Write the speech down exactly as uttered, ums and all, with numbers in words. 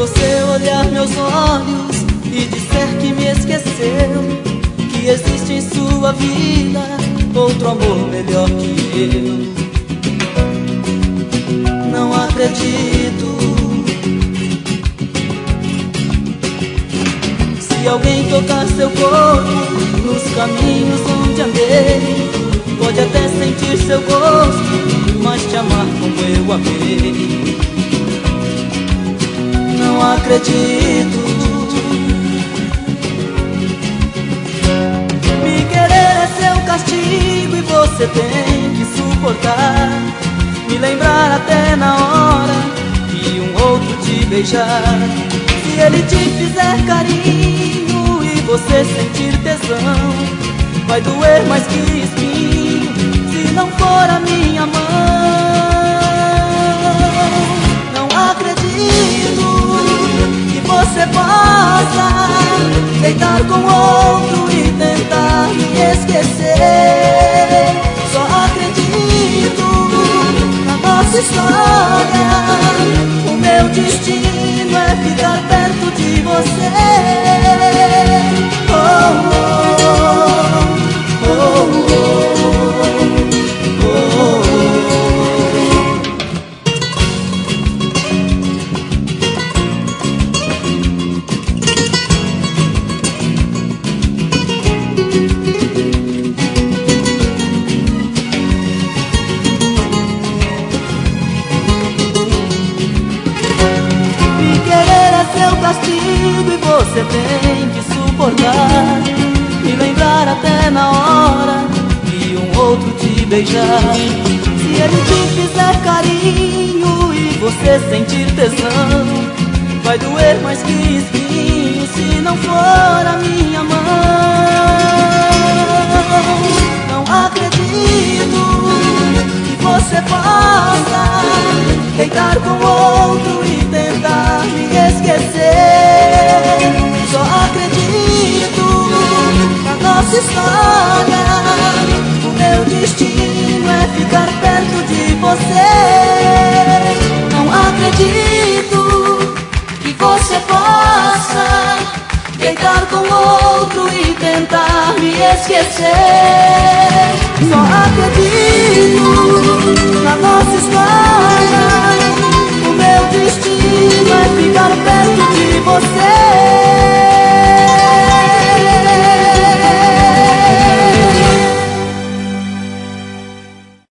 você olhar meus olhos e disser que me esqueceu, que existe em sua vida outro amor melhor que eu. Não acredito. Se alguém tocar seu corpo nos caminhos onde andei, pode até sentir seu gosto, mas te amar como eu amei. Não acredito. Me querer é seu castigo e você tem que suportar. Me lembrar até na hora de um outro te beijar. Se ele te fizer carinho e você sentir tesão, vai doer mais que espinho se não for a minha mão. Não acredito que você possa deitar com outro e tentar me esquecer. Só acredito na nossa história. O meu destino é ficar perto de você. Oh, oh, oh, oh, oh, oh, oh. Castigo e você tem que suportar. Me lembrar até na hora de um outro te beijar. Se ele te fizer carinho e você sentir tesão, vai doer mais que espinho se não for a minha mão. Não acredito que você possa deitar com outro e tentar me esquecer. Só acredito na nossa história. O meu destino é ficar perto de você. Não acredito que você possa deitar com outro e tentar me esquecer. Só acredito na nossa história. O meu destino é ficar perto de você.